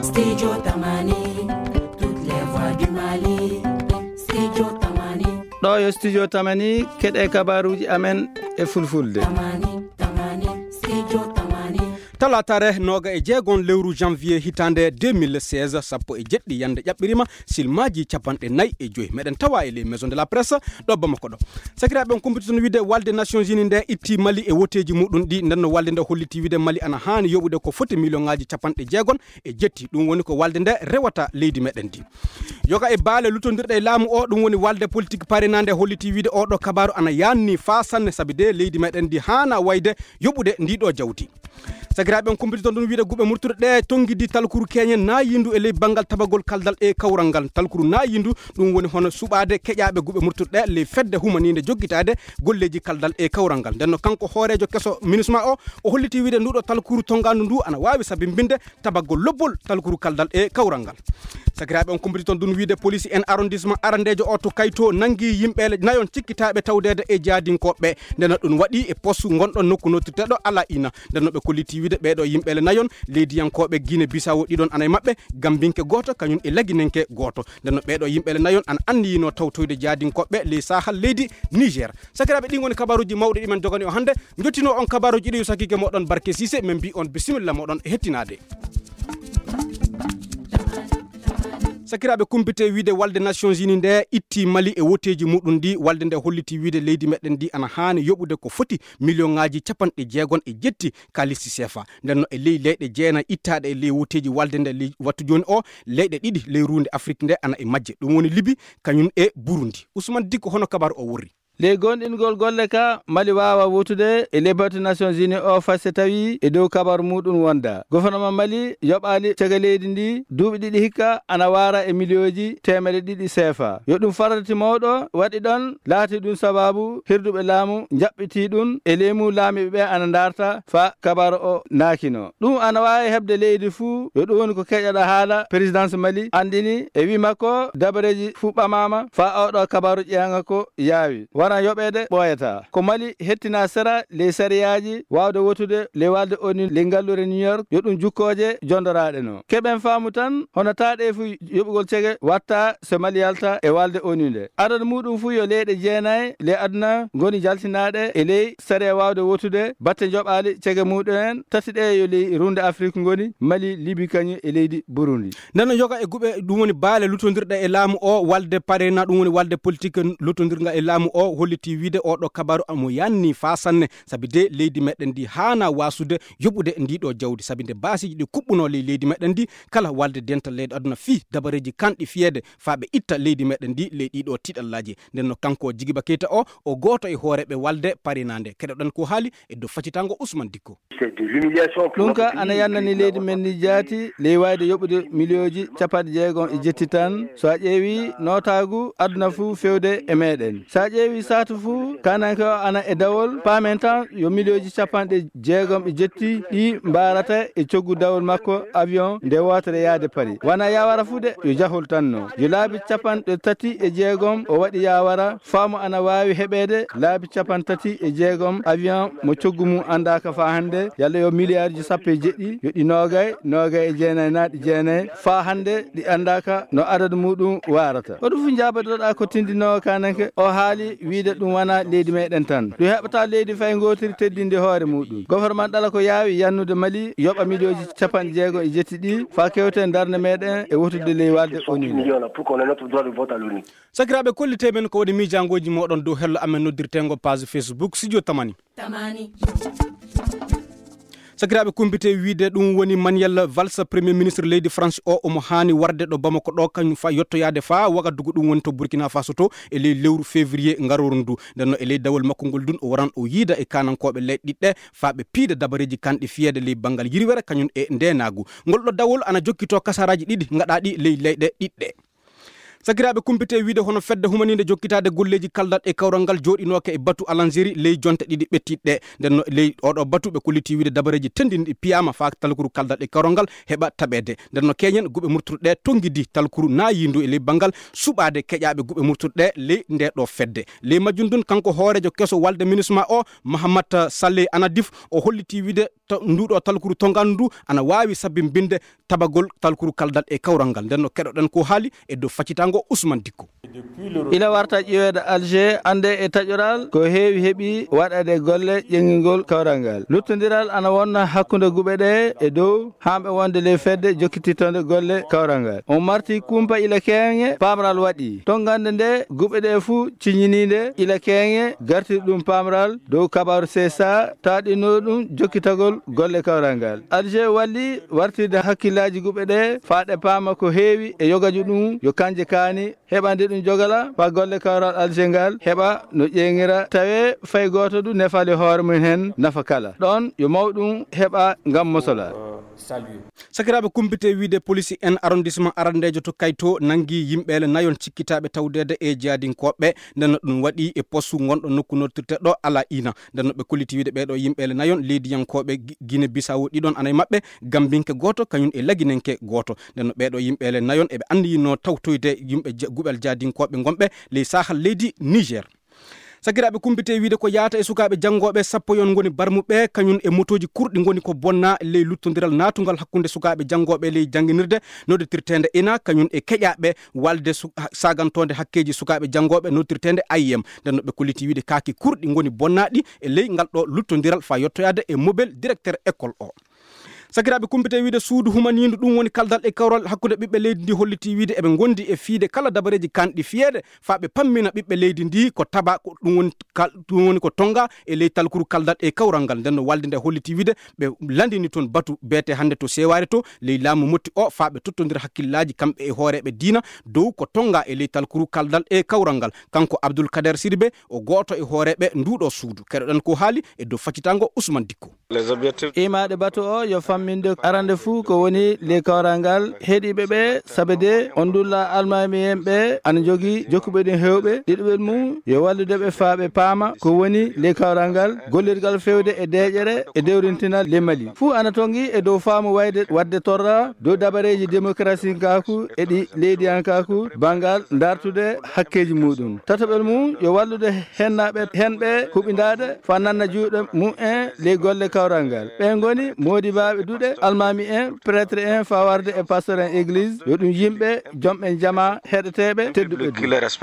Studio Tamani, toutes les voix du Mali. Studio Tamani. Ɗo yo studio Tamani, keɗe kabaruji amen e fulfulde. Tamani, Studio Tamani. Talatare noga e jeegon lewru janvier hitande 2016 sappo e jeɗɗi yande ƴaɓɓirima silmaji capanɗe nayyi e joyi meɗen tawa e les maison de la presse ɗo Bamako ɗo sakiraɓe on kumpiti wiide walde nations unis nde itti Mali e woteji muɗum ɗi nden no walde nde holliti wiide Mali ana hani yoɓude ko foti million ngaji capanɗe jeegon e jetti ɗum woni ko walde nde rewata leydi meɗen ndi yoga e baale lutodirɗe e laamu o ɗum woni walde politique parenade holliti wiide oɗo kabaru ana yanni fa sanne saabi de leydi meɗen ndi hana wayde yoɓude ndiɗo jawdi sakiraɓe on kumpiti toon ɗum wiide guɓe murtuɗe ɗe tonguidi talkuru keñen nayindu e ley banggal tabagol kaldal e kawral ngal talkuru nayindu ɗum woni hono suɓade keƴaɓe guɓe murtuɗe ɗe ley fedde humanide joggitade golleji kaldal e kawral ngal ndenno kanko hoorejo kesso MINUSMA o holliti wiide nduɗo talkuru tongandu ndu ana wawi sabimbinde tabagol lobbol talkuru kaldal e kawral ngal sakiraɓe on kumpiti toon ɗum wiide police en arrondissement arandejo o to Kayto nangui yimɓe nayon cikkitaɓe tawdede e jaadinkoɓe ndeno ɗum waɗi e poste gonɗon nokku nottirteɗo ala ina ndenno ɓe kolliti wiide ɓeɗo yimɓele nayon leydiyankoɓe Guinée Bissau ɗiɗon ana e mabɓe gambinke goto kañum e laginenke goto ndenno ɓeɗo yimɓele nayon ana andiyino tawtoyde jaadinkoɓe ley sahal leydi Niger sakiraɓe ɗin woni kabaruji mawɗi ɗimen jogani o hande jottino on kabaruji ɗi yo sakike moɗon Barke Cissé min mbi on bisimilla moɗon e hettinade sakiraɓe kumpite wiide walde nations unis nde itti Mali e woteji muɗum ndi walde nde holliti wiide leydi meɗen ndi ana hani yoɓude ko foti million ngaji capanɗe jeegon e jetti kalisi CFA ndenno e ley leyɗe jeenayi ittaɗe e ley woteji walde nde ley wattu joni o leyɗe ɗiɗi ley runde Afrique nde ana e majje ɗum woni Libi kañum e Burundi Ousmane Dicko hono kabaru o wurri ley gonɗingol golle ka Mali wawa wotude e lebati nations unis o fase tawi e dow kabaru muɗum wonda gouvernement Mali yoɓali cega leydi ndi duuɓi ɗiɗi hikka ana wara e millioji temedde ɗiɗi CFA yo ɗum farati mawɗo waɗi ɗon laati ɗum sababu hirduɓe laamu jaɓɓiti ɗum e leymu laamiɓe ɓe ana darta fa kabaru o naakino ɗum ana wawi hebde leydi fuu yo ɗum woni ko keƴaɗa haala présidence Mali andini e wi makko dabareji fuu ɓamama fa oɗo kabaru ƴeeŋa ko yaawi wona yoɓede ɓooyata ko Mali hettina sera ley sariyaji wawde wotude ley walde ONU ley ngallure New York yo ɗum jukkoje jondoraɗe no keɓen faamu tan hono taɗe fu yoɓugol cege watta so Mali yalta e walde ONU nde adana muɗum fu yo leyɗe jeenayi ley aduna goni jaltinaɗe e ley sariya wawde wotude batte joɓali cege muɗumen tati ɗe yo ley runde Afrique goni Mali Libi kañum e leydi Burundi ndenno yoga e guɓe ɗum woni baale lutodirɗe e laamu o walde parena ɗum woni walde politique lutodirga e laamu o holliti wiide oɗo kabaru amo yanni fa sanne saabi de leydi meɗen ndi hana wasude yoɓude ndiɗo jawdi saabi nde basiji ɗi kuɓɓuno leydi meɗen ndi kala walde dental leydi aduna fi dabareji kanɗi fiyede faɓe itta leydi meɗen ndi ley ɗiɗo tiɗallaji ndenno kanko Djigiba Keita o goto e hooreɓe walde parinade keɗoɗon ko haali e dow faccitango Ousmane Dicko ɗum ka ana yannani leydi men ni jaati ley wayde yoɓude millioji capanɗe jeegon e jetti tan so a ƴeewi notagu aduna fuu fewde e meɗen sa ƴeewi satu fuu kananke o ana e dawol paamen tan yo millioji capanɗe jeegom e jetti ɗi mbarata e coggu dawol makko avion nde wotere yaade Paris wona yawara fuu de yo jahol tanno yo laabi capanɗe tati e jeegom o waɗi yawara faamu ana wawi heɓede laabi capan tati e jeegom avion mo coggu mum andaka fa hande yalla yo milliard ji sappo e jeɗɗi yo ɗi nogay e jeenayi naaɗi jeenayi fa hande ɗi andaka no adadu muɗum warata oɗum fu jabadoɗa ko tindinowo kananke o haali wiide ɗum wona leydi meɗen tan ɗum heɓata leydi fay gotiri teddinde hoore muɗum gouvernement ɗala ko yaawi yannude Mali yoɓa millioji capanɗe jeegom e jetti ɗi fa kewten darde meɗen e wotude ley walde ONU sakiraɓe kollitemen ko waɗi miijangoji moɗon dow hello amen noddirtengo page Facebook Studio Tamani sakiraɓe kumpite wiide ɗum woni Manuel Valls premier ministre leydi France o omo hani warde ɗo Bamako ɗo kañum fa yettoyade fa Wagadugu ɗum woni to Burkina Faso to e ley lewru février ngaroru ndu ndenno e ley dawol makko ngol dun o waran o yiida e kanankoɓe leyɗe ɗiɗɗe fa ɓe piida dabareji kanɗe fiyede ley banggal yirwere kañum e ndenagu ngol ɗo dawol ana jokkito kasaraji ɗiɗi gaɗaɗi ley leyɗe ɗiɗɗe sakiraɓe kumpite wiide hono fedde humanide jokkitade golleji kaldat e kawral ngal joɗinoke e batu alangérie ley jonte ɗiɗi ɓettiɗɗe nden ley oɗo batu ɓe kolliti wiide dabareji tendiniɗi piyama fa talkuru kaldat e kawral ngal heɓa taɓede nden no keñen guɓe murtuɗe tonguidi talkuru nayindu e ley banggal suɓade keƴaɓe guɓe murtuɗe ley ndeɗo fedde ley majjum dun kanko hoorejo kesso walde MINUSMA o Mahamat Saleh Anadif o holliti wiide nduɗo talkuru tongandu ana wawi sabbinde tabagol talkuru kaldat e kawral ngal nden no keɗoɗen ko haali e dow faccitango Ousmane Dicko ila warta ƴeewede Alger ande e taƴoral ko heewi heeɓi waɗade golle ƴeŋngol kawral ngal luttodiral ana wonna hakkude guɓe ɗe e dow hamɓe wonde ley fedde jokkititonde golle kawral ngal on marti kumpa ila keŋe pamral waɗi tongande nde guɓe ɗe fuu ciñinide ila keŋe gartiri ɗum pamral dow kabaru sesa taɗino ɗum jokkitagol golle kawral ngal Alger walli wartirde hakkillaji guɓe ɗe faaɗe paama ko heewi e yogaju ɗum yo kanje kaani heɓande ɗum jogala fa golle kawral Alger ngal heɓa no ƴeŋira tawe fay goto du nefali hoore mum hen nafa kala ɗon yo mawɗum heɓa ngam mosola sakiraɓe kumpite wiide police en arrondissement arandejo to Kayto nangi yimɓele nayon cikkitaɓe tawdede e jaadinkoɓe nden ɗum waɗi e postu gonɗo nokku nottirte ɗo ala ina nden ɓe kolliti wiide ɓeɗo yimɓele nayon leydiyankoɓe Guinée Bissau ɗiɗon ana mabɓe gambinke goto kañum e laginenke goto nden ɓeɗo yimɓele nayon eɓe andino tawtoyde yimɓe guɓel jaadinkoɓe gonɓe ley sahal leydi Niger sakiraɓe kumpite wiide ko yaata e sukaɓe janggoɓe sappo yon goni barmuɓe kañum e motoji kurɗi goni ko bonna ley luttodiral natugal hakkude sukaɓe janggoɓe ley jangguinirde noddirtede ina kañum e keƴaɓe walde sagantonde hakkeji sukaɓe janggoɓe noddirtede AIM nden ɓe kolliti wiide kaaki kurɗi goni bonnaɗi e ley ngal ɗo luttodiral fa yettoyade e mobile directeur école o sakiraɓe kumpite wiide suudu humanindu ɗum woni kaldal e kawral hakkude ɓiɓɓe leydi ndi holliti wiide eɓe gondi e fiide kala dabareji kanɗi fiyede fa ɓe pammina ɓiɓɓe leydi ndi ko taba ko ɗum woni ko tonga e ley talkuru kaldal e kawral ngal nden no walde nde holliti wiide ɓe landini toon batu beete hande to sewari to ley laamu motti o fa ɓe tottodira hakkillaji kamɓe e hooreɓe diina dow ko tonga e ley talkuru kaldal e kawral ngal kanko Abdoul Kader Sidibé o goto e hooreɓe nduɗo suudu keɗoɗen ko haali e dow faccitango Ousmane Dicko imaɗe batu o yo famminde arande fuu ko woni ley kawral ngal heeɗiɓe ɓe sabede on dulla almami en ɓe ana jogui jokkuɓe ɗin hewɓe ɗiɗoɓen mum yo walludeɓe faaɓe paama ko woni ley kawral ngal gollirgal fewde e deƴere e dewrintinal ley Mali fuu ana tongi e dow faamu wayde wadde torra dow dabareji démocratie kaku e ɗi leydiyankaku bangal dartude hakkeji muɗum tatoɓel mum yo wallude hennaɓe henɓe huɓidade fa nanna juuɗe mum en ley golle kawral ngal ɓen goni modibaɓe duuɗe almami en prêtre en fa warde e pasteur en église yo ɗum yimɓe jomɓe jama heɗeteɓe tedduɓe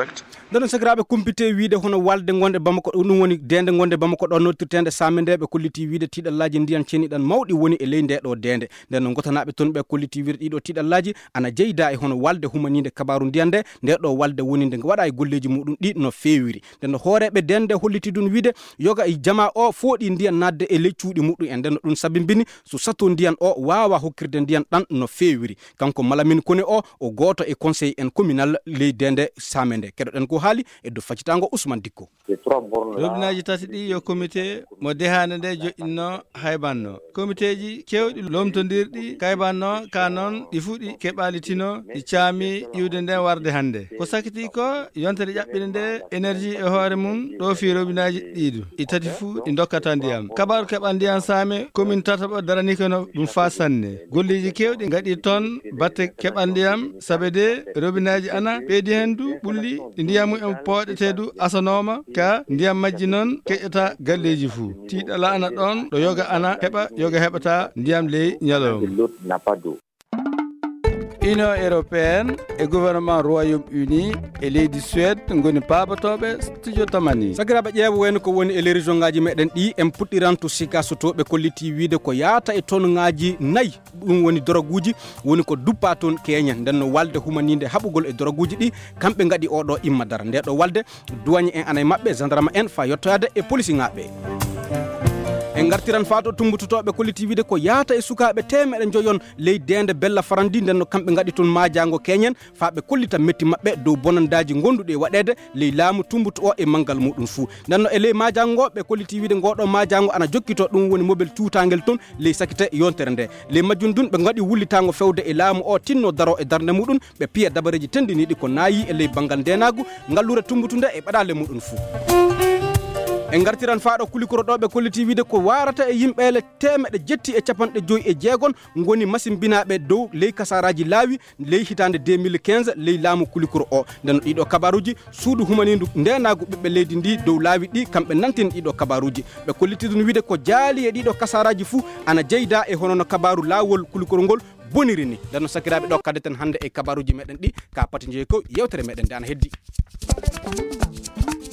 nden sakiraɓe kumpite wiide hono walde gonde Bamako ɗum woni dende gonde Bamako ɗo nottirtede samede ɓe kolliti wiide tiɗallaji ndiyan ceniɗan mawɗi woni e ley ndeɗo dende nden no gotanaɓe toon ɓe kolliti wiide ɗiɗo tiɗallaji ana jeyda e hono walde humanide kabaru ndiyan nde ndeɗo walde woni nde waɗa e golleji muɗum ɗi no fewiri nden no hooreɓe dende holliti ɗum wiide yoga e jama o fooɗi ndiyan nadde e ley cuuɗi muɗum en nden no ɗum sabimbini so satto ndiyan o wawa hokkirde ndiyan ɗan no fewiri kanko Malamine Koné o goto e conseil en communal ley dende samede keɗoɗen ko haali e dow faccitango Ousmane Dicko lobinaji tati ɗi yo comité mo dehande nde joƴƴinno haybanno comité ji kewɗi lomtodirɗi kaybanno ka noon ɗi fuu ɗi keɓalitino ɗi caami iwde nden warde hande ko sakiti ko yontere ƴaɓɓinde nde énergie e hoore mum ɗo fi robinaji ɗiɗo ɗi tati fuu ɗi dokkata ndiyam kabaru keɓal ndiyam saame commune tataɓo daranikono ɗum fa sanne golliji kewɗi gaɗi toon batte keɓal ndiyam sabede robinaji ana ɓeydi hen du ɓulli ɗi ndiyam mum en pooɗete du asanoma ka ndiyam majji noon keƴƴata galleji fuu tiiɗala ana ɗon ɗo yoga ana heɓa yoga heɓata ndiyam ley ñalawma Union européenne e gouvernement Royaume-Uni e leydi Suède goni pabatoɓe studio tamani sakiraɓe ƴeewa wayno ko woni e ley région ngaji meɗen ɗi en puɗɗiranto sika sotoɓe kolliti wiide ko yaata e tonne ngaji 4 ɗum woni doroguji woni ko duppa toon keñen nden no walde humanide haɓugol e doroguji ɗi kamɓe gaɗi oɗo immadara ndeɗo walde douane en ana e mabɓe gendarme en fa yettoyade e police ngaɓe en gartiran faato tumbutotoɓe kolliti wiide ko yaata e sukaɓe temeɗe joyon ley dende bella farandi nden no kamɓe gaɗi toon majango keñen faaɓe kollita metti mabɓe dow bonandaji gonduɗe waɗede ley laamu tumbuto o e manggal muɗum fuu nanno e ley majango ɓe kolliti wiide ngoɗo majango ana jokkito ɗum woni mobile tutagel toon ley sakite yontere nde ley majjum dun ɓe gaɗi wullitago fewde e laamu o tinno daro e darde muɗum ɓe piya dabareji tendiniɗi ko nayi e ley banggal ndenagu ngallure tumbutude e ɓaɗale muɗum fuu en gartiran faaɗo kulikoroɗoɓe kolliti wiide ko warata e yimɓele temeɗe jetti e capanɗe joyi e jeegon goni machine binaɓe dow ley kasaraji laawi ley hitande 2015 ley laamu kulikoro o nden ɗiɗo kabaruji suudu humanidu ndenagu ɓiɓɓe leydi ndi dow laawi ɗi kamɓe nantini ɗiɗo kabaruji ɓe kolliti ɗum wiide ko jaali e ɗiɗo kasaraji fuu ana jeyda e honono kabaru lawol kulikoro ngol boniri ni nden sakiraɓe ɗo kadeten hande e kabaruji meɗen ɗi ka pati jeeyi ko yewtere meɗen nde ana heddi